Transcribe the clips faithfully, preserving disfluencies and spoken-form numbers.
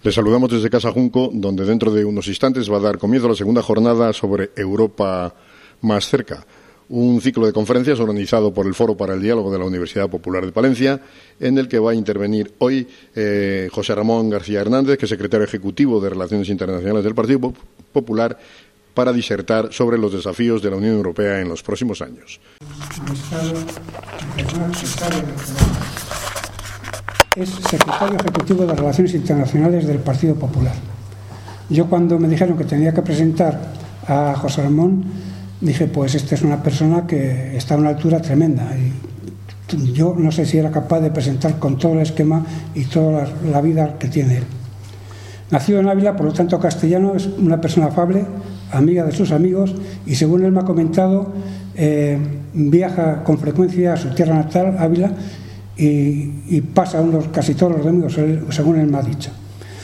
Les saludamos desde Casa Junco, donde dentro de unos instantes va a dar comienzo la segunda jornada sobre Europa más cerca, un ciclo de conferencias organizado por el Foro para el Diálogo de la Universidad Popular de Palencia, en el que va a intervenir hoy eh, José Ramón García Hernández, que es secretario ejecutivo de Relaciones Internacionales del Partido Popular, para disertar sobre los desafíos de la Unión Europea en los próximos años. Es secretario ejecutivo de Relaciones Internacionales del Partido Popular. Yo, cuando me dijeron que tenía que presentar a José Ramón, dije, pues esta es una persona que está a una altura tremenda, y yo no sé si era capaz de presentar con todo el esquema y toda la, la vida que tiene él. Nacido en Ávila, por lo tanto castellano, es una persona afable, amiga de sus amigos, y según él me ha comentado, eh, viaja con frecuencia a su tierra natal, Ávila, y, y pasa unos, casi todos los domingos, según él me ha dicho.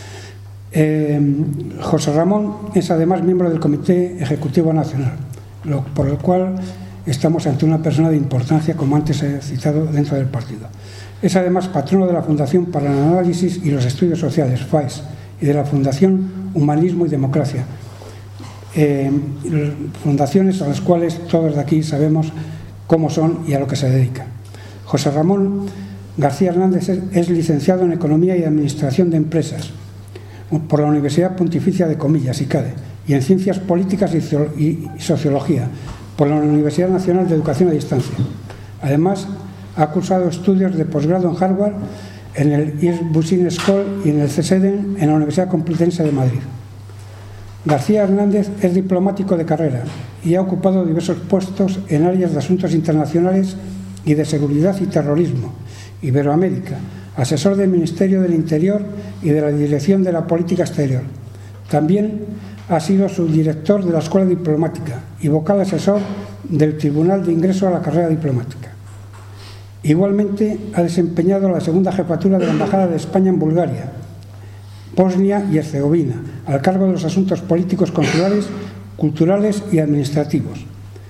Eh, José Ramón es además miembro del Comité Ejecutivo Nacional, lo, por el cual estamos ante una persona de importancia, como antes he citado, dentro del partido. Es además patrono de la Fundación para el Análisis y los Estudios Sociales, F A E S, y de la Fundación Humanismo y Democracia, eh, fundaciones a las cuales todos de aquí sabemos cómo son y a lo que se dedican. José Ramón García Hernández es, es licenciado en Economía y Administración de Empresas por la Universidad Pontificia de Comillas, I C A D E, y en Ciencias Políticas y Sociología por la Universidad Nacional de Educación a Distancia. Además, ha cursado estudios de posgrado en Harvard, en el East Business School y en el C S E D E N en la Universidad Complutense de Madrid. García Hernández es diplomático de carrera y ha ocupado diversos puestos en áreas de asuntos internacionales y de seguridad y terrorismo, Iberoamérica, asesor del Ministerio del Interior y de la Dirección de la Política Exterior. También ha sido subdirector de la Escuela Diplomática y vocal asesor del Tribunal de Ingreso a la Carrera Diplomática. Igualmente ha desempeñado la segunda jefatura de la Embajada de España en Bulgaria, Bosnia y Herzegovina, al cargo de los asuntos políticos, consulares, culturales y administrativos.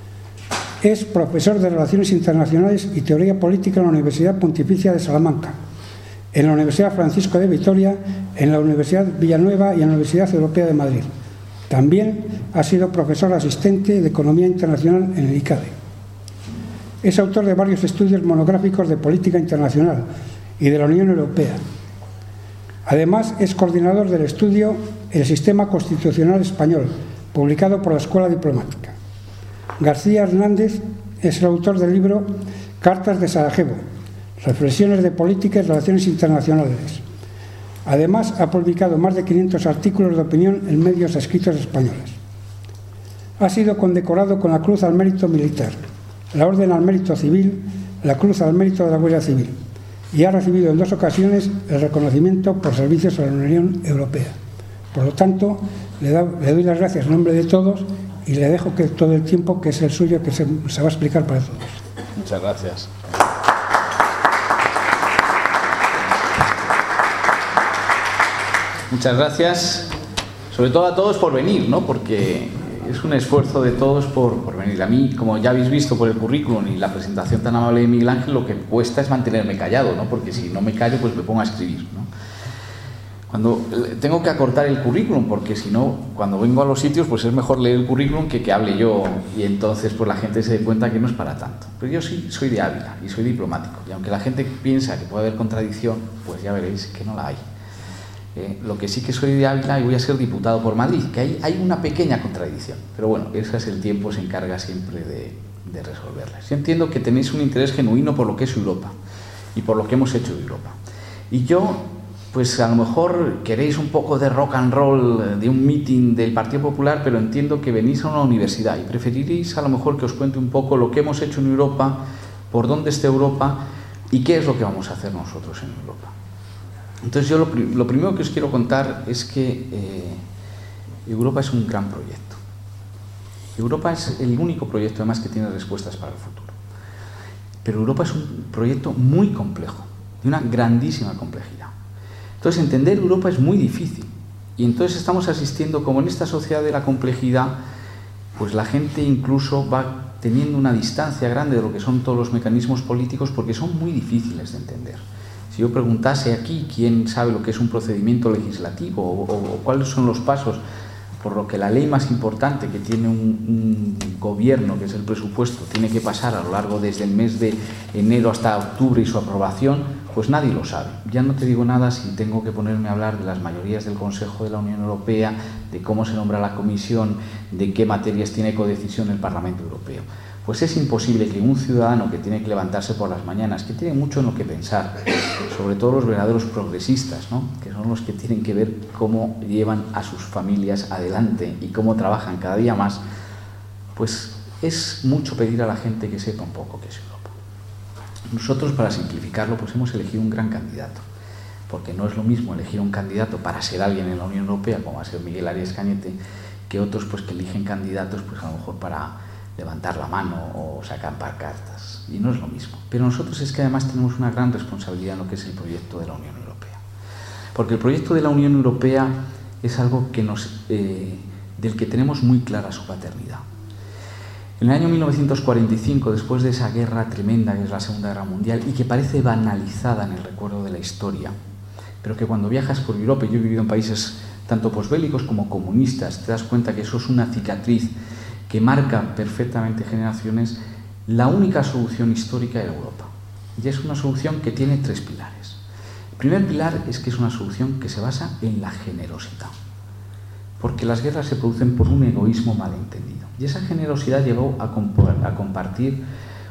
Es profesor de Relaciones Internacionales y Teoría Política en la Universidad Pontificia de Salamanca, en la Universidad Francisco de Vitoria, en la Universidad Villanueva y en la Universidad Europea de Madrid. También ha sido profesor asistente de Economía Internacional en el I C A D E. Es autor de varios estudios monográficos de política internacional y de la Unión Europea. Además, es coordinador del estudio El Sistema Constitucional Español, publicado por la Escuela Diplomática. García Hernández es el autor del libro Cartas de Sarajevo, Reflexiones de Política y Relaciones Internacionales. Además, ha publicado más de quinientos artículos de opinión en medios escritos españoles. Ha sido condecorado con la Cruz al Mérito Militar, la Orden al Mérito Civil, la Cruz al Mérito de la Guardia Civil, y ha recibido en dos ocasiones el reconocimiento por servicios a la Unión Europea. Por lo tanto, le, da, le doy las gracias en nombre de todos y le dejo que todo el tiempo, que es el suyo, que se, se va a explicar para todos. Muchas gracias. Muchas gracias, sobre todo a todos por venir, ¿no? Porque es un esfuerzo de todos por, por venir. A mí, como ya habéis visto por el currículum y la presentación tan amable de Miguel Ángel, lo que cuesta es mantenerme callado, ¿no? Porque si no me callo, pues me pongo a escribir, ¿no? Cuando tengo que acortar el currículum, porque si no, cuando vengo a los sitios, pues es mejor leer el currículum que que hable yo, y entonces pues la gente se dé cuenta que no es para tanto. Pero yo sí soy de Ávila y soy diplomático, y aunque la gente piensa que puede haber contradicción, pues ya veréis que no la hay. Eh, lo que sí que soy de Ávila y voy a ser diputado por Madrid, que hay, hay una pequeña contradicción, pero bueno, ese es el tiempo, se encarga siempre de, de resolverlas. Yo entiendo que tenéis un interés genuino por lo que es Europa y por lo que hemos hecho de Europa, y yo, pues a lo mejor queréis un poco de rock and roll de un meeting del Partido Popular, pero entiendo que venís a una universidad y preferiréis a lo mejor que os cuente un poco lo que hemos hecho en Europa, por dónde está Europa y qué es lo que vamos a hacer nosotros en Europa. Entonces yo lo, lo primero que os quiero contar es que eh, Europa es un gran proyecto. Europa es el único proyecto además que tiene respuestas para el futuro. Pero Europa es un proyecto muy complejo, de una grandísima complejidad. Entonces entender Europa es muy difícil, y entonces estamos asistiendo, como en esta sociedad de la complejidad, pues la gente incluso va teniendo una distancia grande de lo que son todos los mecanismos políticos, porque son muy difíciles de entender. Si Si yo preguntase aquí quién sabe lo que es un procedimiento legislativo o, o, o cuáles son los pasos por lo que la ley más importante que tiene un, un gobierno, que es el presupuesto, tiene que pasar a lo largo desde el mes de enero hasta octubre y su aprobación, pues nadie lo sabe. Ya no te digo nada si tengo que ponerme a hablar de las mayorías del Consejo de la Unión Europea, de cómo se nombra la Comisión, de qué materias tiene codecisión el Parlamento Europeo. Pues es imposible que un ciudadano que tiene que levantarse por las mañanas, que tiene mucho en lo que pensar, sobre todo los verdaderos progresistas, ¿no?, que son los que tienen que ver cómo llevan a sus familias adelante y cómo trabajan cada día más, pues es mucho pedir a la gente que sepa un poco qué es Europa. Nosotros, para simplificarlo, pues hemos elegido un gran candidato, porque no es lo mismo elegir un candidato para ser alguien en la Unión Europea, como va a ser Miguel Arias Cañete, que otros pues que eligen candidatos pues a lo mejor para levantar la mano o sacar pancartas, y no es lo mismo. Pero nosotros es que además tenemos una gran responsabilidad en lo que es el proyecto de la Unión Europea, porque el proyecto de la Unión Europea es algo que nos, eh, del que tenemos muy clara su paternidad. En el año mil novecientos cuarenta y cinco, después de esa guerra tremenda que es la Segunda Guerra Mundial y que parece banalizada en el recuerdo de la historia, pero que cuando viajas por Europa, y yo he vivido en países tanto posbélicos como comunistas, te das cuenta que eso es una cicatriz que marca perfectamente generaciones. La única solución histórica era Europa. Y es una solución que tiene tres pilares. El primer pilar es que es una solución que se basa en la generosidad, porque las guerras se producen por un egoísmo malentendido. Y esa generosidad llevó a, a compartir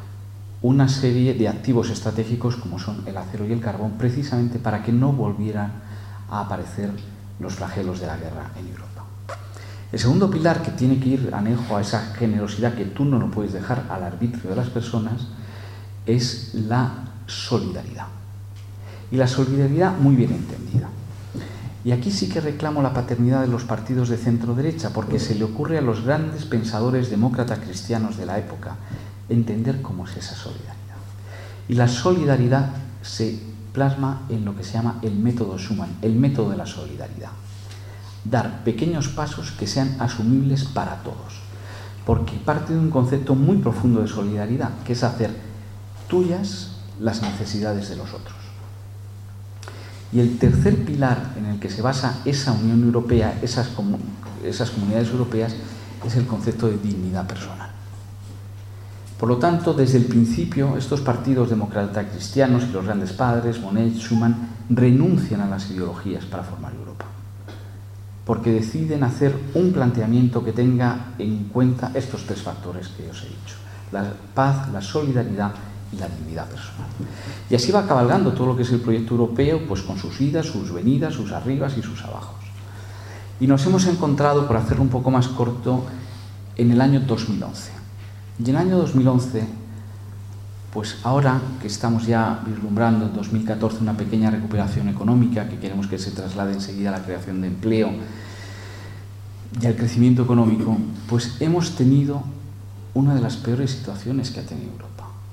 una serie de activos estratégicos como son el acero y el carbón, precisamente para que no volvieran a aparecer los flagelos de la guerra en Europa. El segundo pilar, que tiene que ir anejo a esa generosidad que tú no lo puedes dejar al arbitrio de las personas, es la solidaridad. Y la solidaridad muy bien entendida. Y aquí sí que reclamo la paternidad de los partidos de centro-derecha, porque se le ocurre a los grandes pensadores demócratas cristianos de la época entender cómo es esa solidaridad. Y la solidaridad se plasma en lo que se llama el método Schuman, el método de la solidaridad. Dar pequeños pasos que sean asumibles para todos, porque parte de un concepto muy profundo de solidaridad, que es hacer tuyas las necesidades de los otros. Y el tercer pilar en el que se basa esa Unión Europea, esas, comu esas comunidades europeas, es el concepto de dignidad personal. Por lo tanto, desde el principio, estos partidos demócratas cristianos y los grandes padres, Monnet, Schuman, renuncian a las ideologías para formar Europa, porque deciden hacer un planteamiento que tenga en cuenta estos tres factores que os he dicho: la paz, la solidaridad y la dignidad personal. Y así va cabalgando todo lo que es el proyecto europeo, pues con sus idas, sus venidas, sus arribas y sus abajos. Y nos hemos encontrado, por hacerlo un poco más corto, en el año dos mil once. Y en el año dos mil once, pues ahora que estamos ya vislumbrando en dos mil catorce una pequeña recuperación económica, que queremos que se traslade enseguida a la creación de empleo y al crecimiento económico, pues hemos tenido una de las peores situaciones que ha tenido Europa.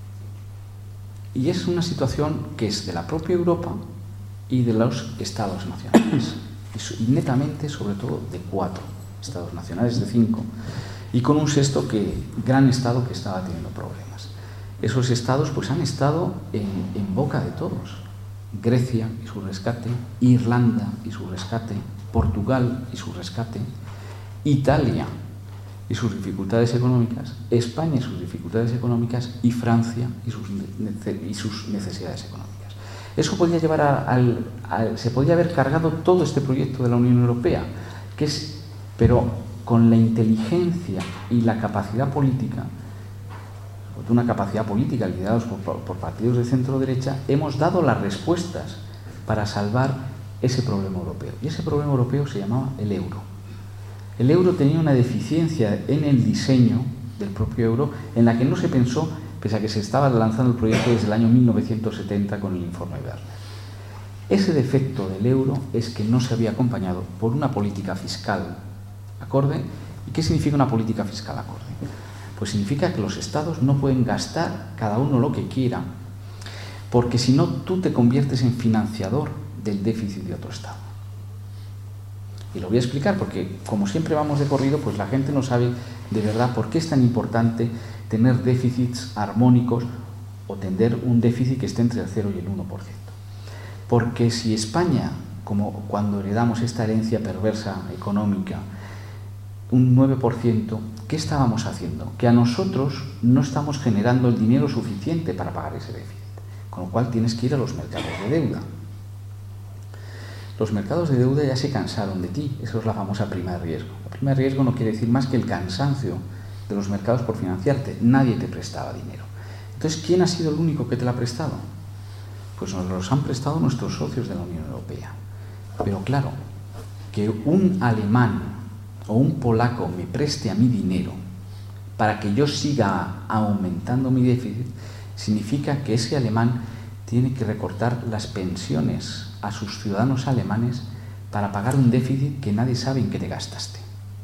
Y es una situación que es de la propia Europa y de los estados nacionales, y netamente, sobre todo, de cuatro estados nacionales, de cinco, y con un sexto que, gran estado que estaba teniendo problemas. Esos estados pues han estado en, en boca de todos: Grecia y su rescate, Irlanda y su rescate, Portugal y su rescate, Italia y sus dificultades económicas, España y sus dificultades económicas, y Francia y sus, y sus necesidades económicas. Eso podía llevar a, al, a, se podía haber cargado todo este proyecto de la Unión Europea, que es, pero con la inteligencia y la capacidad política, una capacidad política liderados por, por partidos de centro-derecha, hemos dado las respuestas para salvar ese problema europeo. Y ese problema europeo se llamaba el euro. El euro tenía una deficiencia en el diseño del propio euro, en la que no se pensó, pese a que se estaba lanzando el proyecto desde el año mil novecientos setenta con el informe Werner. Ese defecto del euro es que no se había acompañado por una política fiscal acorde. ¿Y qué significa una política fiscal acorde? Pues significa que los estados no pueden gastar cada uno lo que quiera, porque si no, tú te conviertes en financiador del déficit de otro estado. Y lo voy a explicar porque, como siempre vamos de corrido, pues la gente no sabe de verdad por qué es tan importante tener déficits armónicos o tener un déficit que esté entre el cero y el uno por ciento. Porque si España, como cuando heredamos esta herencia perversa económica, un nueve por ciento, ¿qué estábamos haciendo? Que a nosotros no estamos generando el dinero suficiente para pagar ese déficit, con lo cual tienes que ir a los mercados de deuda. Los mercados de deuda ya se cansaron de ti, eso es la famosa prima de riesgo. La prima de riesgo no quiere decir más que el cansancio de los mercados por financiarte, nadie te prestaba dinero. Entonces, ¿quién ha sido el único que te lo ha prestado? Pues nos los han prestado nuestros socios de la Unión Europea. Pero claro, que un alemán o un polaco me preste a mí dinero para que yo siga aumentando mi déficit, significa que ese alemán tiene que recortar las pensiones a sus ciudadanos alemanes para pagar un déficit que nadie sabe en qué te gastaste.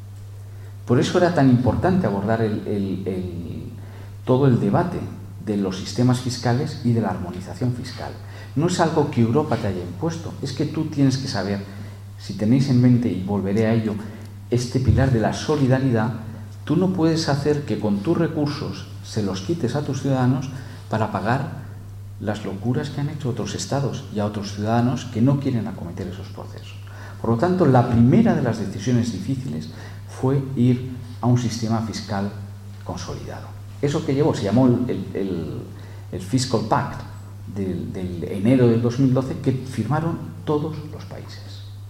Por eso era tan importante abordar el, el, el, todo el debate de los sistemas fiscales y de la armonización fiscal. No es algo que Europa te haya impuesto, es que tú tienes que saber, si tenéis en mente, y volveré a ello, este pilar de la solidaridad, tú no puedes hacer que con tus recursos se los quites a tus ciudadanos para pagar las locuras que han hecho otros estados y a otros ciudadanos que no quieren acometer esos procesos. Por lo tanto, la primera de las decisiones difíciles fue ir a un sistema fiscal consolidado. Eso que llevó se llamó el, el, el Fiscal Pact del, del enero del dos mil doce, que firmaron todos los países.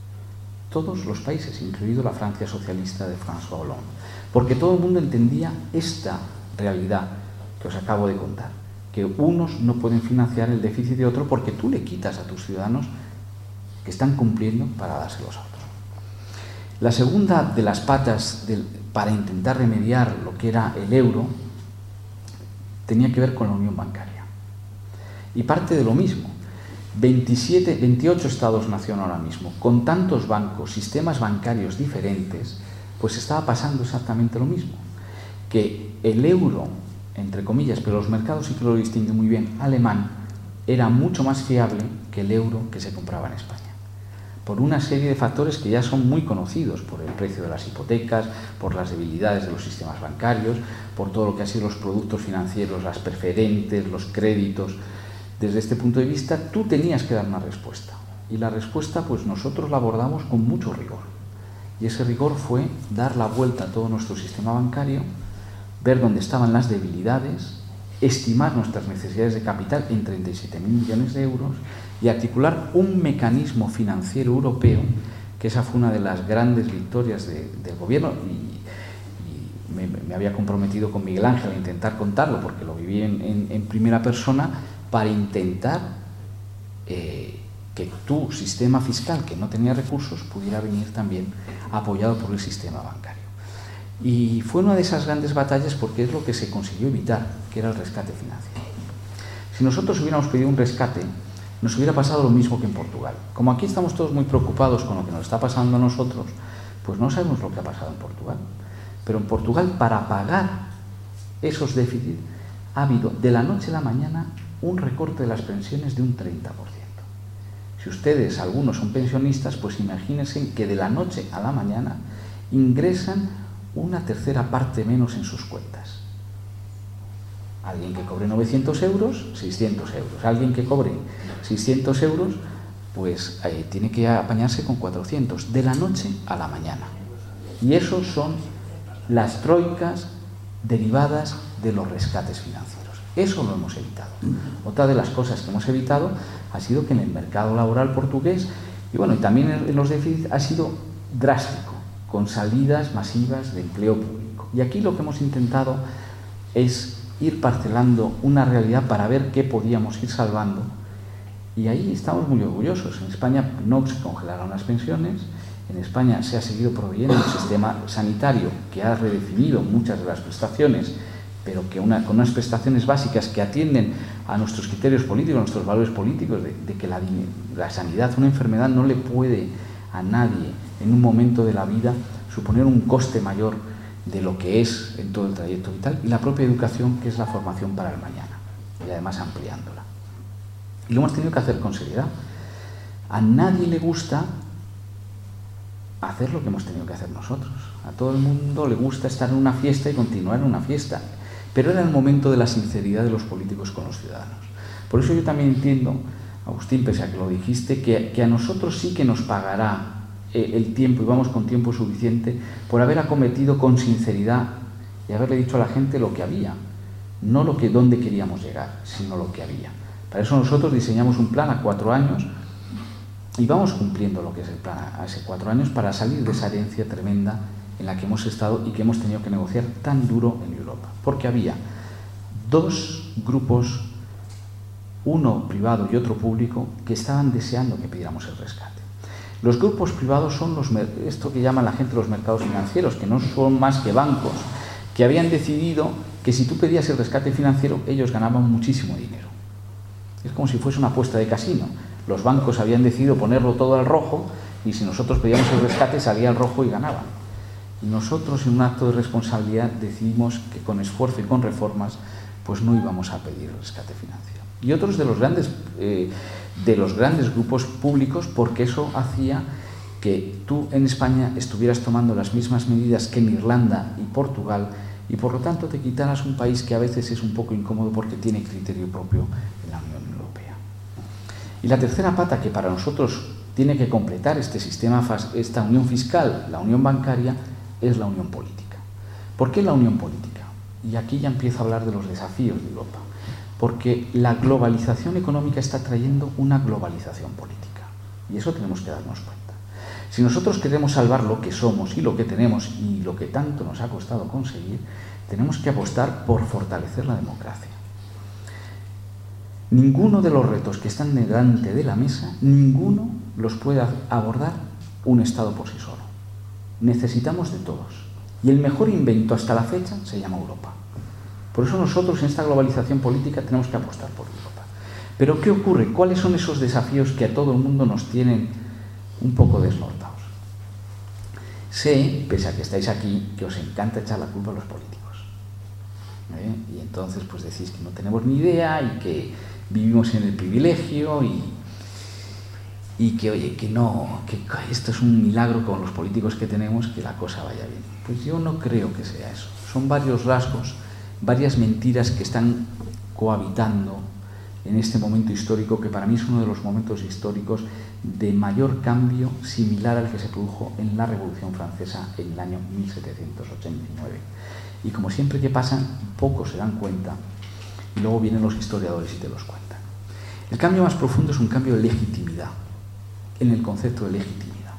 Todos los países, incluido la Francia socialista de François Hollande. Porque todo el mundo entendía esta realidad que os acabo de contar, que unos no pueden financiar el déficit de otro porque tú le quitas a tus ciudadanos que están cumpliendo para dárselos a otros. La segunda de las patas del, para intentar remediar lo que era el euro tenía que ver con la unión bancaria. Y parte de lo mismo. veintisiete, veintiocho estados-nación ahora mismo, con tantos bancos, sistemas bancarios diferentes, pues estaba pasando exactamente lo mismo. Que el euro, entre comillas, pero los mercados sí que lo distinguen muy bien, alemán, era mucho más fiable que el euro que se compraba en España. Por una serie de factores que ya son muy conocidos, por el precio de las hipotecas, por las debilidades de los sistemas bancarios, por todo lo que han sido los productos financieros, las preferentes, los créditos. Desde este punto de vista, tú tenías que dar una respuesta. Y la respuesta, pues nosotros la abordamos con mucho rigor. Y ese rigor fue dar la vuelta a todo nuestro sistema bancario, ver dónde estaban las debilidades, estimar nuestras necesidades de capital en treinta y siete mil millones de euros y articular un mecanismo financiero europeo, que esa fue una de las grandes victorias de, del gobierno, y, y me, me había comprometido con Miguel Ángel a intentar contarlo, porque lo viví en, en, en primera persona, para intentar eh, que tu sistema fiscal, que no tenía recursos, pudiera venir también apoyado por el sistema bancario. Y fue una de esas grandes batallas porque es lo que se consiguió evitar, que era el rescate financiero. Si nosotros hubiéramos pedido un rescate, nos hubiera pasado lo mismo que en Portugal. Como aquí estamos todos muy preocupados con lo que nos está pasando a nosotros, pues no sabemos lo que ha pasado en Portugal. Pero en Portugal, para pagar esos déficits, ha habido de la noche a la mañana un recorte de las pensiones de un treinta por ciento. Si ustedes, algunos son pensionistas, pues imagínense que de la noche a la mañana ingresan una tercera parte menos en sus cuentas. Alguien que cobre novecientos euros, seiscientos euros. Alguien que cobre seiscientos euros, pues eh, tiene que apañarse con cuatrocientos, de la noche a la mañana. Y esos son las troicas derivadas de los rescates financieros. Eso lo hemos evitado. Otra de las cosas que hemos evitado ha sido que en el mercado laboral portugués, y bueno, y también en los déficits, ha sido drástico, con salidas masivas de empleo público. Y aquí lo que hemos intentado es ir parcelando una realidad para ver qué podíamos ir salvando. Y ahí estamos muy orgullosos. En España no se congelaron las pensiones, en España se ha seguido proveyendo un sistema sanitario que ha redefinido muchas de las prestaciones, pero que una, con unas prestaciones básicas que atienden a nuestros criterios políticos, a nuestros valores políticos, de, de que la, la sanidad, una enfermedad, no le puede a nadie en un momento de la vida suponer un coste mayor de lo que es en todo el trayecto vital, y la propia educación, que es la formación para el mañana, y además ampliándola. Y lo hemos tenido que hacer con seriedad. A nadie le gusta hacer lo que hemos tenido que hacer nosotros. A todo el mundo le gusta estar en una fiesta y continuar en una fiesta, pero era el momento de la sinceridad de los políticos con los ciudadanos. Por eso yo también entiendo Agustín, pese a que lo dijiste, que, que a nosotros sí que nos pagará eh, el tiempo, y vamos con tiempo suficiente, por haber acometido con sinceridad y haberle dicho a la gente lo que había, no lo que dónde queríamos llegar, sino lo que había. Para eso nosotros diseñamos un plan a cuatro años y vamos cumpliendo lo que es el plan a ese cuatro años para salir de esa herencia tremenda en la que hemos estado y que hemos tenido que negociar tan duro en Europa. Porque había dos grupos, uno privado y otro público, que estaban deseando que pidiéramos el rescate. Los grupos privados son los, esto que llaman la gente los mercados financieros, que no son más que bancos, que habían decidido que si tú pedías el rescate financiero, ellos ganaban muchísimo dinero. Es como si fuese una apuesta de casino. Los bancos habían decidido ponerlo todo al rojo y si nosotros pedíamos el rescate salía al rojo y ganaban. Y nosotros, en un acto de responsabilidad, decidimos que con esfuerzo y con reformas pues no íbamos a pedir el rescate financiero. Y otros de los grandes, eh, de los grandes grupos públicos, porque eso hacía que tú en España estuvieras tomando las mismas medidas que en Irlanda y Portugal y por lo tanto te quitaras un país que a veces es un poco incómodo porque tiene criterio propio en la Unión Europea. Y la tercera pata que para nosotros tiene que completar este sistema, esta unión fiscal, la unión bancaria, es la unión política. ¿Por qué la unión política? Y aquí ya empiezo a hablar de los desafíos de Europa. Porque la globalización económica está trayendo una globalización política. Y eso tenemos que darnos cuenta. Si nosotros queremos salvar lo que somos y lo que tenemos y lo que tanto nos ha costado conseguir, tenemos que apostar por fortalecer la democracia. Ninguno de los retos que están delante de la mesa, ninguno los puede abordar un Estado por sí solo. Necesitamos de todos. Y el mejor invento hasta la fecha se llama Europa. Por eso nosotros en esta globalización política tenemos que apostar por Europa. Pero ¿qué ocurre? ¿Cuáles son esos desafíos que a todo el mundo nos tienen un poco desnortados? Sé, pese a que estáis aquí, que os encanta echar la culpa a los políticos. ¿Eh? Y entonces pues decís que no tenemos ni idea y que vivimos en el privilegio y, y que, oye, que no, que esto es un milagro con los políticos que tenemos, que la cosa vaya bien. Pues yo no creo que sea eso. Son varios rasgos, varias mentiras que están cohabitando en este momento histórico, que para mí es uno de los momentos históricos de mayor cambio, similar al que se produjo en la Revolución Francesa en el año mil setecientos ochenta y nueve. Y como siempre que pasan, pocos se dan cuenta, y luego vienen los historiadores y te los cuentan. El cambio más profundo es un cambio de legitimidad, en el concepto de legitimidad.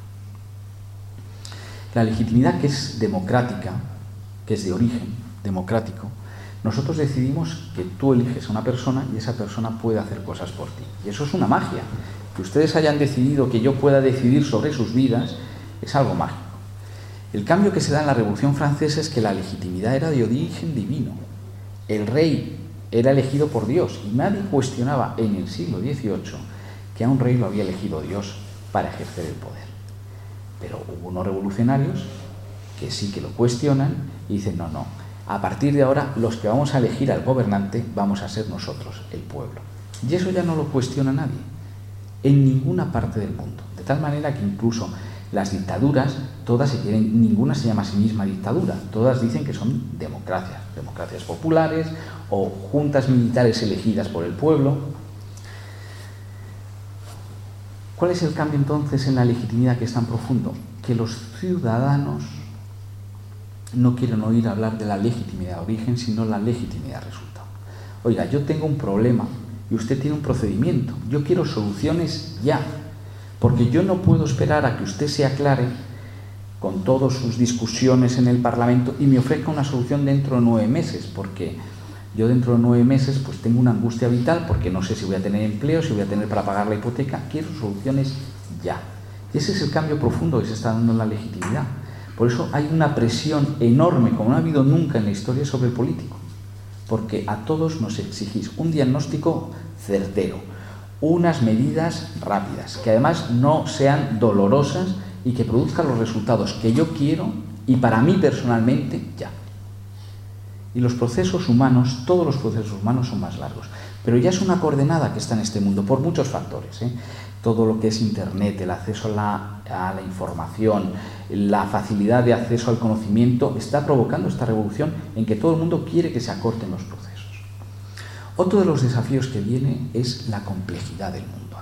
La legitimidad, que es democrática, que es de origen democrático, nosotros decidimos que tú eliges a una persona y esa persona puede hacer cosas por ti. Y eso es una magia. Que ustedes hayan decidido que yo pueda decidir sobre sus vidas es algo mágico. El cambio que se da en la Revolución Francesa es que la legitimidad era de origen divino. El rey era elegido por Dios y nadie cuestionaba en el siglo dieciocho que a un rey lo había elegido Dios para ejercer el poder. Pero hubo unos revolucionarios que sí que lo cuestionan y dicen no, no, a partir de ahora los que vamos a elegir al gobernante vamos a ser nosotros, el pueblo. Y eso ya no lo cuestiona nadie, en ninguna parte del mundo. De tal manera que incluso las dictaduras, todas se quieren, ninguna se llama a sí misma dictadura, todas dicen que son democracias, democracias populares o juntas militares elegidas por el pueblo. ¿Cuál es el cambio entonces en la legitimidad que es tan profundo? Que los ciudadanos no quieren oír hablar de la legitimidad de origen, sino la legitimidad de resultado. Oiga, yo tengo un problema y usted tiene un procedimiento. Yo quiero soluciones ya, porque yo no puedo esperar a que usted se aclare con todas sus discusiones en el Parlamento y me ofrezca una solución dentro de nueve meses, porque yo dentro de nueve meses pues tengo una angustia vital, porque no sé si voy a tener empleo, si voy a tener para pagar la hipoteca. Quiero soluciones ya. Y ese es el cambio profundo que se está dando en la legitimidad. Por eso hay una presión enorme, como no ha habido nunca en la historia, sobre el político. Porque a todos nos exigís un diagnóstico certero, unas medidas rápidas, que además no sean dolorosas y que produzcan los resultados que yo quiero y para mí personalmente ya. Y los procesos humanos, todos los procesos humanos son más largos. Pero ya es una coordenada que está en este mundo por muchos factores, ¿eh? Todo lo que es Internet, el acceso a la, a la información, la facilidad de acceso al conocimiento, está provocando esta revolución en que todo el mundo quiere que se acorten los procesos. Otro de los desafíos que viene es la complejidad del mundo.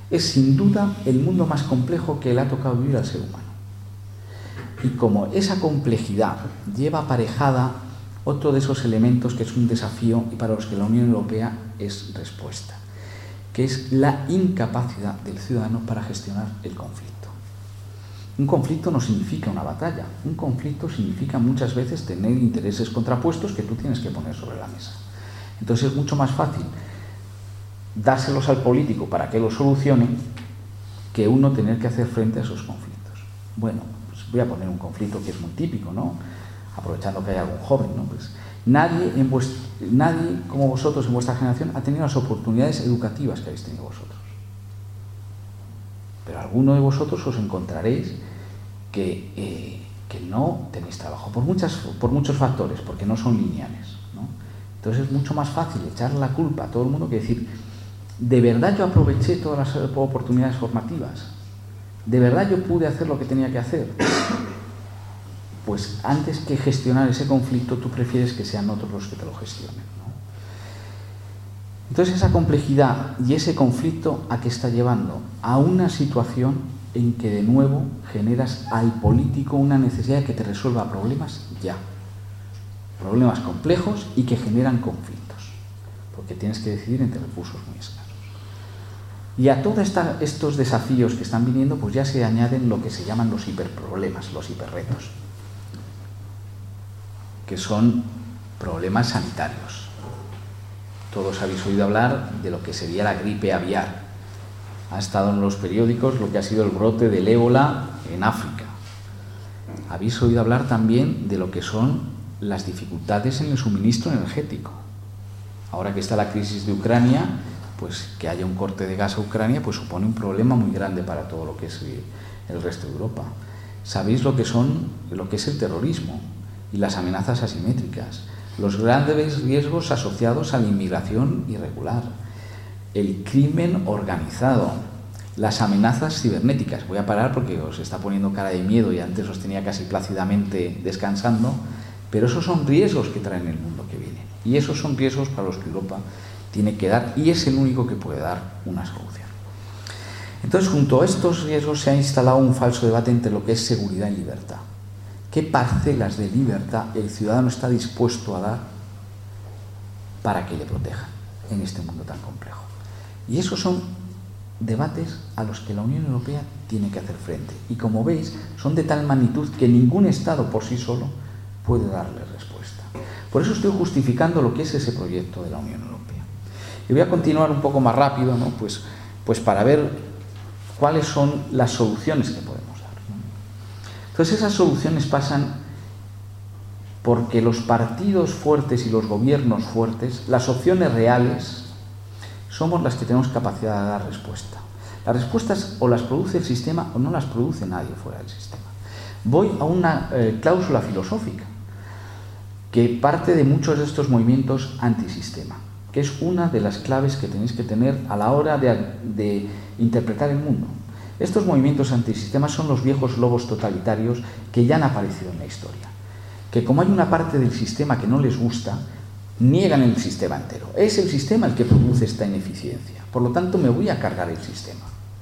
es sin duda el mundo más complejo que le ha tocado vivir al ser humano. Y como esa complejidad lleva aparejada otro de esos elementos que es un desafío y para los que la Unión Europea es respuesta, que es la incapacidad del ciudadano para gestionar el conflicto. Un conflicto no significa una batalla, un conflicto significa muchas veces tener intereses contrapuestos que tú tienes que poner sobre la mesa. Entonces es mucho más fácil dárselos al político para que los solucione que uno tener que hacer frente a esos conflictos. Bueno, pues voy a poner un conflicto que es muy típico, ¿no? Aprovechando que hay algún joven, ¿no? Pues nadie, en vuest- nadie como vosotros en vuestra generación ha tenido las oportunidades educativas que habéis tenido vosotros. Pero alguno de vosotros os encontraréis que, eh, que no tenéis trabajo por, muchas, por muchos factores, porque no son lineales, ¿no? Entonces es mucho más fácil echar la culpa a todo el mundo que decir, ¿de verdad yo aproveché todas las oportunidades formativas? ¿De verdad yo pude hacer lo que tenía que hacer? Pues antes que gestionar ese conflicto, tú prefieres que sean otros los que te lo gestionen, ¿no? Entonces esa complejidad y ese conflicto ¿a qué está llevando? A una situación en que de nuevo generas al político una necesidad de que te resuelva problemas ya. Problemas complejos y que generan conflictos, porque tienes que decidir entre recursos muy escasos. Y a todos estos desafíos que están viniendo, pues ya se añaden lo que se llaman los hiperproblemas, los hiperretos, que son problemas sanitarios. Todos habéis oído hablar de lo que sería la gripe aviar. Ha estado en los periódicos lo que ha sido el brote del ébola en África. Habéis oído hablar también de lo que son las dificultades en el suministro energético. Ahora que está la crisis de Ucrania, pues que haya un corte de gas a Ucrania pues supone un problema muy grande para todo lo que es el resto de Europa. Sabéis lo que son, lo que es el terrorismo y las amenazas asimétricas, los grandes riesgos asociados a la inmigración irregular, el crimen organizado, las amenazas cibernéticas. Voy a parar porque os está poniendo cara de miedo y antes os tenía casi plácidamente descansando, pero esos son riesgos que traen el mundo que viene y esos son riesgos para los que Europa tiene que dar y es el único que puede dar una solución. Entonces, junto a estos riesgos se ha instalado un falso debate entre lo que es seguridad y libertad. ¿Qué parcelas de libertad el ciudadano está dispuesto a dar para que le protejan en este mundo tan complejo? Y esos son debates a los que la Unión Europea tiene que hacer frente. Y como veis, son de tal magnitud que ningún Estado por sí solo puede darle respuesta. Por eso estoy justificando lo que es ese proyecto de la Unión Europea. Y voy a continuar un poco más rápido, ¿no? pues, pues para ver cuáles son las soluciones que podemos dar, ¿no? Entonces esas soluciones pasan porque los partidos fuertes y los gobiernos fuertes, las opciones reales, somos las que tenemos capacidad de dar respuesta. Las respuestas o las produce el sistema o no las produce nadie fuera del sistema. Voy a una eh, cláusula filosófica que parte de muchos de estos movimientos antisistema, que es una de las claves que tenéis que tener a la hora de, de interpretar el mundo. Estos movimientos antisistema son los viejos lobos totalitarios que ya han aparecido en la historia, que como hay una parte del sistema que no les gusta, niegan el sistema entero. Es el sistema el que produce esta ineficiencia. Por lo tanto, me voy a cargar el sistema.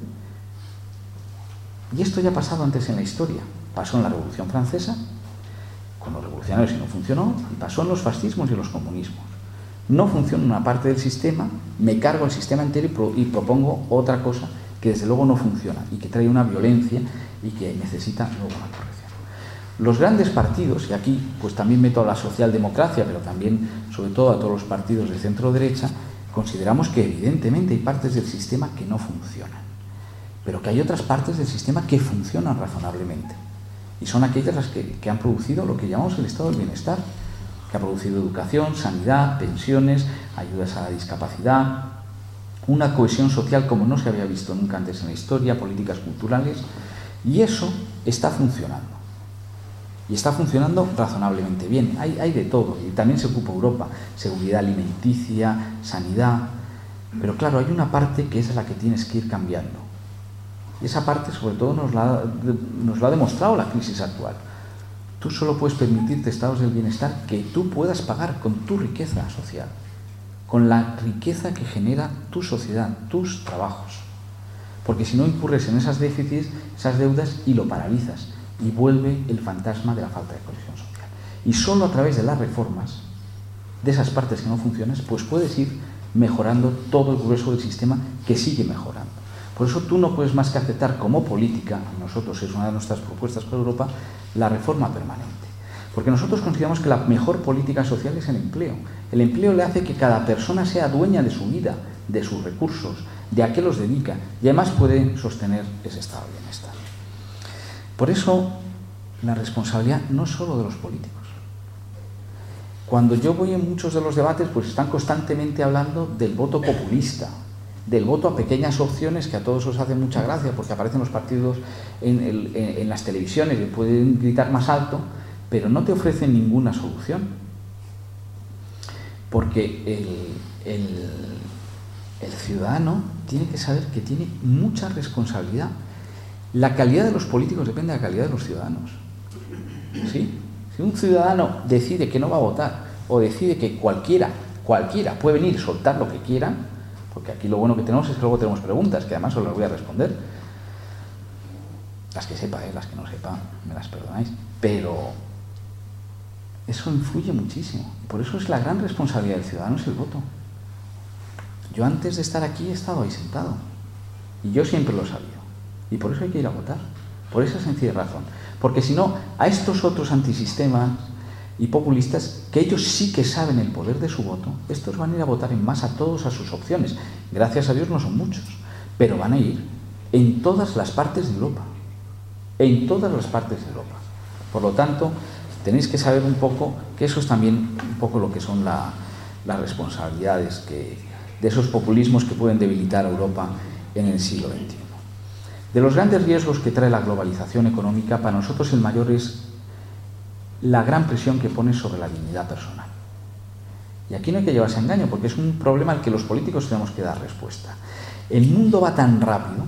Y esto ya ha pasado antes en la historia. Pasó en la Revolución Francesa, con los revolucionarios y no funcionó, y pasó en los fascismos y los comunismos. No funciona una parte del sistema, me cargo el sistema entero y, pro, y propongo otra cosa que desde luego no funciona y que trae una violencia y que necesita luego una corrección. Los grandes partidos, y aquí pues también meto a la socialdemocracia, pero también sobre todo a todos los partidos de centro-derecha, consideramos que evidentemente hay partes del sistema que no funcionan, pero que hay otras partes del sistema que funcionan razonablemente. Y son aquellas las que, que han producido lo que llamamos el estado del bienestar, que ha producido educación, sanidad, pensiones, ayudas a la discapacidad, una cohesión social como no se había visto nunca antes en la historia, políticas culturales, y eso está funcionando. Y está funcionando razonablemente bien. Hay, hay de todo, y también se ocupa Europa, seguridad alimenticia, sanidad, pero claro, hay una parte que es la que tienes que ir cambiando. Y esa parte sobre todo nos la, nos la ha demostrado la crisis actual. Tú solo puedes permitirte estados del bienestar que tú puedas pagar con tu riqueza social, con la riqueza que genera tu sociedad, tus trabajos. porque si no incurres en esas déficits, esas deudas, y lo paralizas, y vuelve el fantasma de la falta de cohesión social. Y solo a través de las reformas, de esas partes que no funcionan, pues puedes ir mejorando todo el grueso del sistema, que sigue mejorando. Por eso tú no puedes más que aceptar como política, nosotros es una de nuestras propuestas para Europa, la reforma permanente. Porque nosotros consideramos que la mejor política social es el empleo. El empleo le hace que cada persona sea dueña de su vida, de sus recursos, de a qué los dedica, y además puede sostener ese estado de bienestar. Por eso, la responsabilidad no es solo de los políticos. Cuando yo voy en muchos de los debates, pues están constantemente hablando del voto populista, del voto a pequeñas opciones, que a todos os hace mucha gracia, porque aparecen los partidos en, el, en, en las televisiones y pueden gritar más alto, pero no te ofrecen ninguna solución. Porque el, el, el ciudadano tiene que saber que tiene mucha responsabilidad. La calidad de los políticos depende de la calidad de los ciudadanos. ¿Sí? Si un ciudadano decide que no va a votar, o decide que cualquiera, cualquiera puede venir y soltar lo que quiera, porque aquí lo bueno que tenemos es que luego tenemos preguntas, que además os las voy a responder. Las que sepa, ¿eh? Las que no sepa, me las perdonáis. Pero eso influye muchísimo. Por eso es la gran responsabilidad del ciudadano, es el voto. Yo antes de estar aquí he estado ahí sentado. Y yo siempre lo he sabido. Y por eso hay que ir a votar. Por esa sencilla razón. Porque si no, a estos otros antisistemas y populistas, que ellos sí que saben el poder de su voto, estos van a ir a votar en masa todos a sus opciones. Gracias a Dios no son muchos, pero van a ir en todas las partes de Europa. En todas las partes de Europa. Por lo tanto, tenéis que saber un poco que eso es también un poco lo que son la, las responsabilidades que, de esos populismos que pueden debilitar a Europa en el siglo veintiuno. De los grandes riesgos que trae la globalización económica, para nosotros el mayor es la gran presión que pone sobre la dignidad personal. Y aquí no hay que llevarse a engaño, porque es un problema al que los políticos tenemos que dar respuesta. El mundo va tan rápido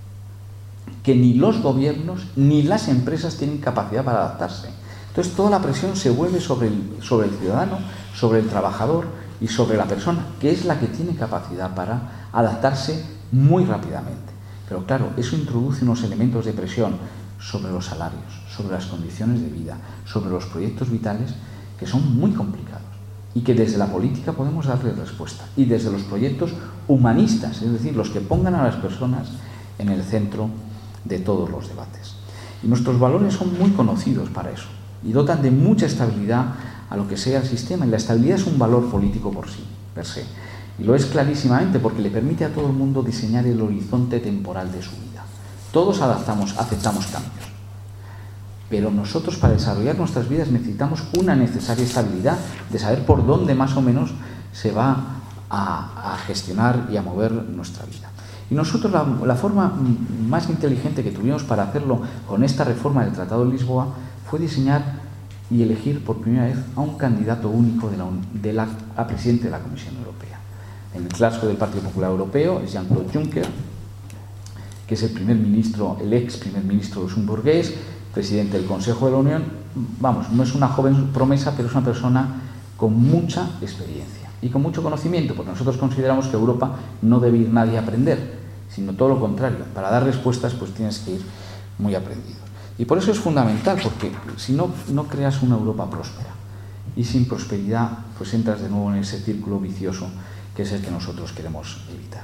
que ni los gobiernos ni las empresas tienen capacidad para adaptarse. Entonces toda la presión se vuelve sobre el, sobre el ciudadano, sobre el trabajador y sobre la persona, que es la que tiene capacidad para adaptarse muy rápidamente. Pero claro, eso introduce unos elementos de presión sobre los salarios, sobre las condiciones de vida, sobre los proyectos vitales, que son muy complicados y que desde la política podemos darle respuesta. Y desde los proyectos humanistas, es decir, los que pongan a las personas en el centro de todos los debates. Y nuestros valores son muy conocidos para eso y dotan de mucha estabilidad a lo que sea el sistema. Y la estabilidad es un valor político por sí, per se. Y lo es clarísimamente porque le permite a todo el mundo diseñar el horizonte temporal de su vida. Todos adaptamos, aceptamos cambios. Pero nosotros para desarrollar nuestras vidas necesitamos una necesaria estabilidad de saber por dónde más o menos se va a, a gestionar y a mover nuestra vida. Y nosotros la, la forma más inteligente que tuvimos para hacerlo con esta reforma del Tratado de Lisboa fue diseñar y elegir por primera vez a un candidato único de la, de la, a presidente de la Comisión Europea. En el clásico del Partido Popular Europeo es Jean-Claude Juncker, que es el primer ministro, el ex primer ministro luxemburgués, presidente del Consejo de la Unión. Vamos, no es una joven promesa, pero es una persona con mucha experiencia y con mucho conocimiento, porque nosotros consideramos que Europa no debe ir nadie a aprender, sino todo lo contrario. Para dar respuestas, pues tienes que ir muy aprendido. Y por eso es fundamental, porque si no, no creas una Europa próspera. Y sin prosperidad, pues entras de nuevo en ese círculo vicioso que es el que nosotros queremos evitar.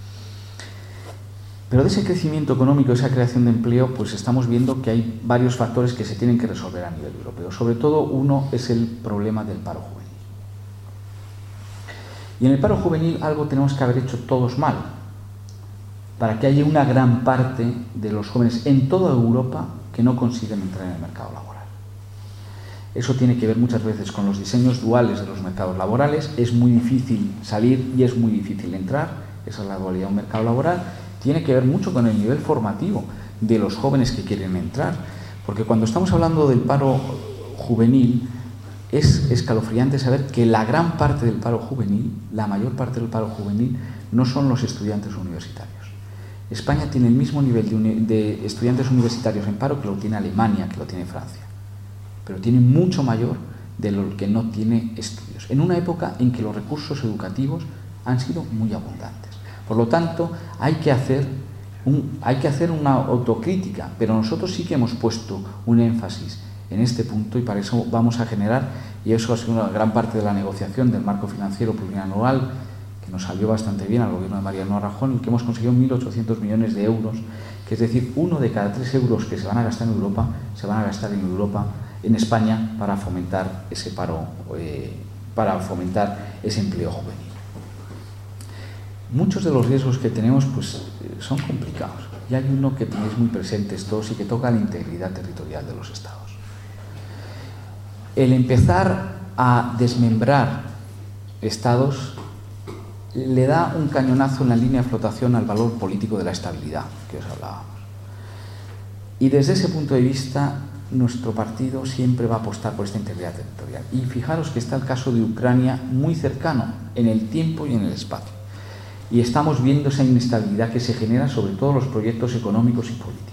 Pero de ese crecimiento económico, esa creación de empleo, pues estamos viendo que hay varios factores que se tienen que resolver a nivel europeo. Sobre todo uno es el problema del paro juvenil. Y en el paro juvenil algo tenemos que haber hecho todos mal, para que haya una gran parte de los jóvenes en toda Europa que no consiguen entrar en el mercado laboral. Eso tiene que ver muchas veces con los diseños duales de los mercados laborales. Es muy difícil salir y es muy difícil entrar. Esa es la dualidad de un mercado laboral. Tiene que ver mucho con el nivel formativo de los jóvenes que quieren entrar. Porque cuando estamos hablando del paro juvenil, es escalofriante saber que la gran parte del paro juvenil, la mayor parte del paro juvenil, no son los estudiantes universitarios. España tiene el mismo nivel de, uni- de estudiantes universitarios en paro que lo tiene Alemania, que lo tiene Francia. Pero tiene mucho mayor de lo que no tiene estudios, en una época en que los recursos educativos han sido muy abundantes. Por lo tanto, hay que hacer Un, hay que hacer una autocrítica, pero nosotros sí que hemos puesto un énfasis en este punto y para eso vamos a generar, y eso ha sido una gran parte de la negociación del marco financiero plurianual, que nos salió bastante bien al gobierno de Mariano Rajoy, en el que hemos conseguido mil ochocientos millones de euros, que es decir, uno de cada tres euros que se van a gastar en Europa, se van a gastar en Europa, en España, para fomentar ese paro, eh, para fomentar ese empleo juvenil. Muchos de los riesgos que tenemos pues, son complicados y hay uno que tenéis muy presentes todos y que toca la integridad territorial de los estados. El empezar a desmembrar estados le da un cañonazo en la línea de flotación al valor político de la estabilidad que os hablábamos. Y desde ese punto de vista, nuestro partido siempre va a apostar por esta integridad territorial. Y fijaros que está el caso de Ucrania muy cercano en el tiempo y en el espacio. Y estamos viendo esa inestabilidad que se genera sobre todos los proyectos económicos y políticos.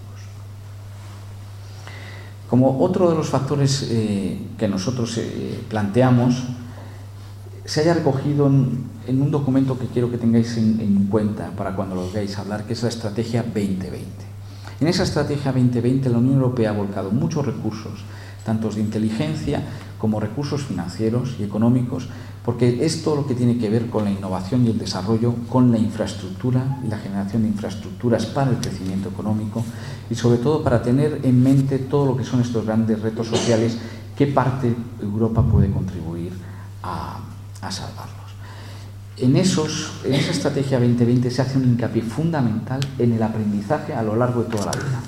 Como otro de los factores eh, que nosotros eh, planteamos, se haya recogido en, en un documento que quiero que tengáis en, en cuenta para cuando lo veáis hablar, que es la Estrategia veinte veinte. En esa Estrategia veinte veinte la Unión Europea ha volcado muchos recursos, tanto de inteligencia como recursos financieros y económicos, porque es todo lo que tiene que ver con la innovación y el desarrollo, con la infraestructura y la generación de infraestructuras para el crecimiento económico y sobre todo para tener en mente todo lo que son estos grandes retos sociales, qué parte Europa puede contribuir a, a salvarlos. En, esos, en esa Estrategia veinte veinte se hace un hincapié fundamental en el aprendizaje a lo largo de toda la vida.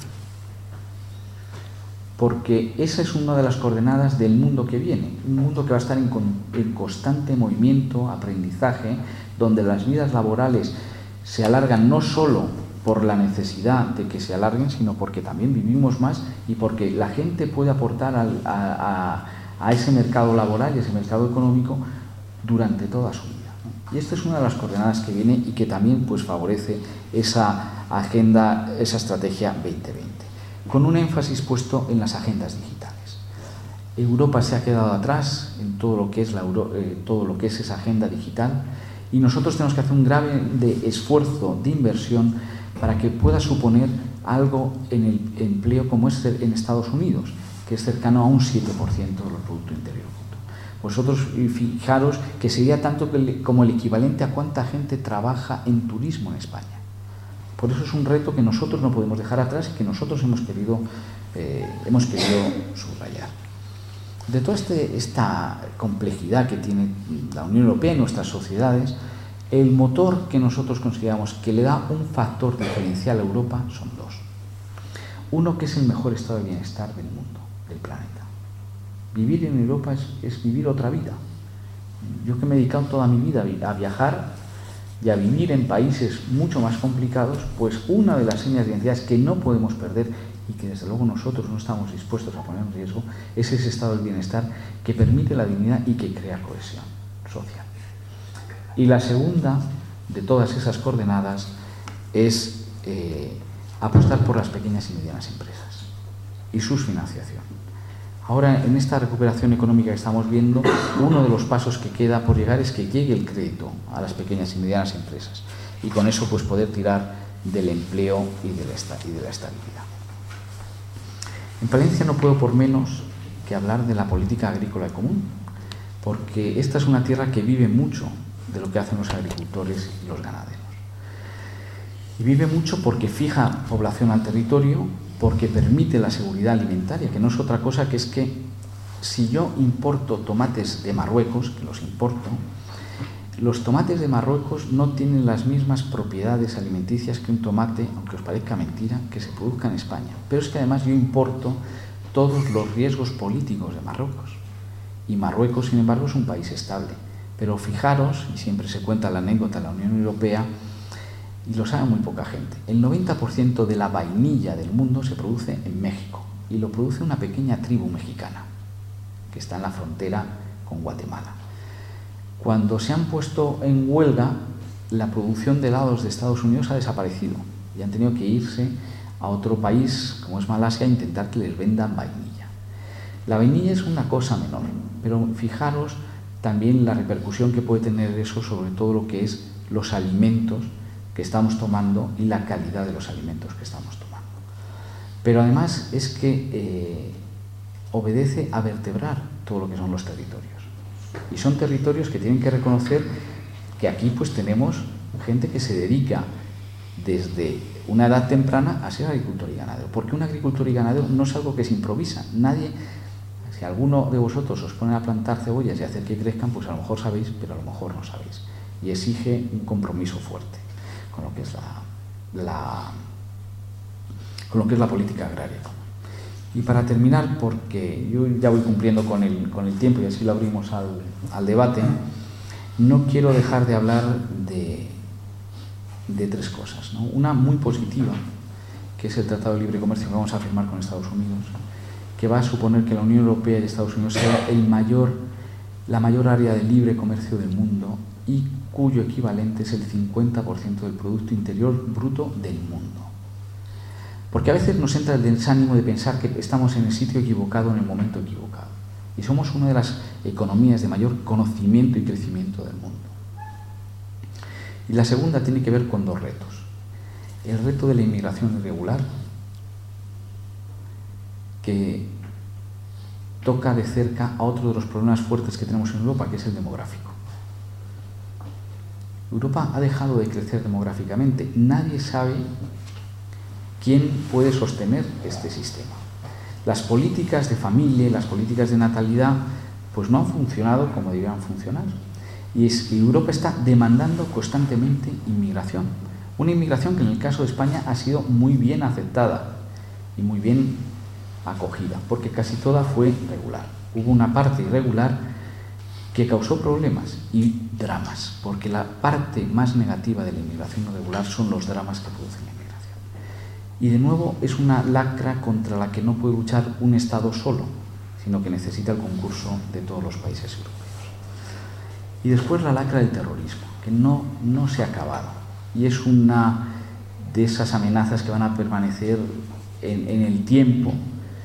Porque esa es una de las coordenadas del mundo que viene, un mundo que va a estar en, en constante movimiento, aprendizaje, donde las vidas laborales se alargan no solo por la necesidad de que se alarguen, sino porque también vivimos más y porque la gente puede aportar al, a, a, a ese mercado laboral y a ese mercado económico durante toda su vida. Y esta es una de las coordenadas que viene y que también pues, favorece esa agenda, esa Estrategia veinte veinte. Con un énfasis puesto en las agendas digitales. Europa se ha quedado atrás en todo lo que es, la Euro, eh, todo lo que es esa agenda digital y nosotros tenemos que hacer un grave de esfuerzo de inversión para que pueda suponer algo en el empleo como es en Estados Unidos, que es cercano a un siete por ciento del Producto Interior Bruto. Vosotros fijaros que sería tanto como el equivalente a cuánta gente trabaja en turismo en España. Por eso es un reto que nosotros no podemos dejar atrás y que nosotros hemos querido, eh, hemos querido subrayar. De toda este, esta complejidad que tiene la Unión Europea y nuestras sociedades, el motor que nosotros consideramos que le da un factor diferencial a Europa son dos. Uno, que es el mejor estado de bienestar del mundo, del planeta. Vivir en Europa es, es vivir otra vida. Yo que me he dedicado toda mi vida a viajar y a vivir en países mucho más complicados, pues una de las señas de identidad que no podemos perder y que desde luego nosotros no estamos dispuestos a poner en riesgo es ese estado del bienestar que permite la dignidad y que crea cohesión social. Y la segunda de todas esas coordenadas es eh, apostar por las pequeñas y medianas empresas y su financiación. Ahora, en esta recuperación económica que estamos viendo, uno de los pasos que queda por llegar es que llegue el crédito a las pequeñas y medianas empresas y con eso pues poder tirar del empleo y de la, y de la estabilidad. En Palencia no puedo por menos que hablar de la política agrícola común, porque esta es una tierra que vive mucho de lo que hacen los agricultores y los ganaderos. Y vive mucho porque fija población al territorio, porque permite la seguridad alimentaria, que no es otra cosa que es que si yo importo tomates de Marruecos, que los importo, los tomates de Marruecos no tienen las mismas propiedades alimenticias que un tomate, aunque os parezca mentira, que se produzca en España. Pero es que además yo importo todos los riesgos políticos de Marruecos. Y Marruecos, sin embargo, es un país estable. Pero fijaros, y siempre se cuenta la anécdota de la Unión Europea, y lo sabe muy poca gente, el noventa por ciento de la vainilla del mundo se produce en México y lo produce una pequeña tribu mexicana que está en la frontera con Guatemala. Cuando se han puesto en huelga, la producción de helados de Estados Unidos ha desaparecido y han tenido que irse a otro país, como es Malasia, a intentar que les vendan vainilla. La vainilla es una cosa menor, pero fijaros también la repercusión que puede tener eso sobre todo lo que es los alimentos que estamos tomando y la calidad de los alimentos que estamos tomando. Pero además es que eh, obedece a vertebrar todo lo que son los territorios. Y son territorios que tienen que reconocer que aquí pues tenemos gente que se dedica desde una edad temprana a ser agricultor y ganadero. Porque un agricultor y ganadero no es algo que se improvisa. Nadie, si alguno de vosotros os pone a plantar cebollas y hacer que crezcan, pues a lo mejor sabéis, pero a lo mejor no sabéis. Y exige un compromiso fuerte con lo que es la, la, con lo que es la política agraria. Y para terminar, porque yo ya voy cumpliendo con el, con el tiempo y así lo abrimos al, al debate, no quiero dejar de hablar de, de tres cosas, ¿no? Una muy positiva, que es el Tratado de Libre Comercio que vamos a firmar con Estados Unidos, que va a suponer que la Unión Europea y Estados Unidos sea el mayor, la mayor área de libre comercio del mundo y cuyo equivalente es el cincuenta por ciento del Producto Interior Bruto del mundo. Porque a veces nos entra el desánimo de pensar que estamos en el sitio equivocado en el momento equivocado. Y somos una de las economías de mayor conocimiento y crecimiento del mundo. Y la segunda tiene que ver con dos retos. El reto de la inmigración irregular, que toca de cerca a otro de los problemas fuertes que tenemos en Europa, que es el demográfico. Europa ha dejado de crecer demográficamente. Nadie sabe quién puede sostener este sistema. Las políticas de familia y las políticas de natalidad pues no han funcionado como deberían funcionar. Y es que Europa está demandando constantemente inmigración. Una inmigración que en el caso de España ha sido muy bien aceptada y muy bien acogida, porque casi toda fue regular. Hubo una parte irregular que causó problemas y dramas, porque la parte más negativa de la inmigración irregular son los dramas que producen la inmigración. Y de nuevo es una lacra contra la que no puede luchar un Estado solo, sino que necesita el concurso de todos los países europeos. Y después la lacra del terrorismo, que no, no se ha acabado, y es una de esas amenazas que van a permanecer en, en el tiempo,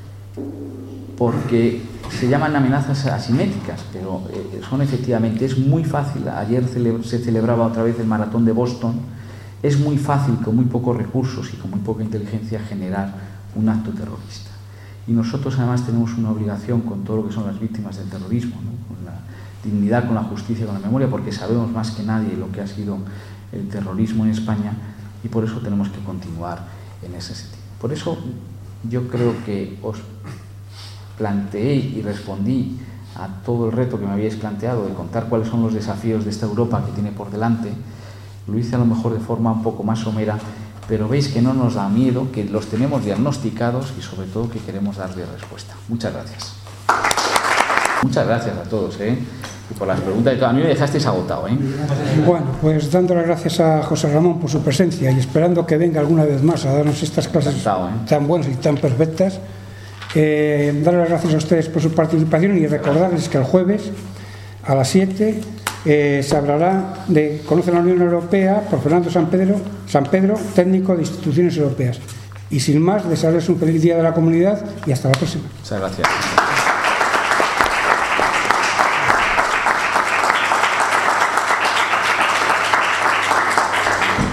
porque se llaman amenazas asimétricas, pero eh, son efectivamente, es muy fácil, ayer cele- se celebraba otra vez el maratón de Boston, es muy fácil con muy pocos recursos y con muy poca inteligencia generar un acto terrorista. Y nosotros además tenemos una obligación con todo lo que son las víctimas del terrorismo, ¿no? Con la dignidad, con la justicia, con la memoria, porque sabemos más que nadie lo que ha sido el terrorismo en España y por eso tenemos que continuar en ese sentido. Por eso yo creo que os planteé y respondí a todo el reto que me habíais planteado de contar cuáles son los desafíos de esta Europa que tiene por delante. Lo hice a lo mejor de forma un poco más somera, pero veis que no nos da miedo, que los tenemos diagnosticados y sobre todo que queremos darle respuesta. Muchas gracias. Muchas gracias a todos, ¿eh? Y por las preguntas. A mí me dejasteis agotado, ¿eh? Bueno, pues dando las gracias a José Ramón por su presencia y esperando que venga alguna vez más a darnos estas clases Encantado, ¿eh? tan buenas y tan perfectas. Eh, dar las gracias a ustedes por su participación y recordarles que el jueves a las siete eh, se hablará de Conoce la Unión Europea por Fernando San Pedro, San Pedro, técnico de instituciones europeas. Y sin más, desearles un feliz día de la comunidad y hasta la próxima. Muchas gracias.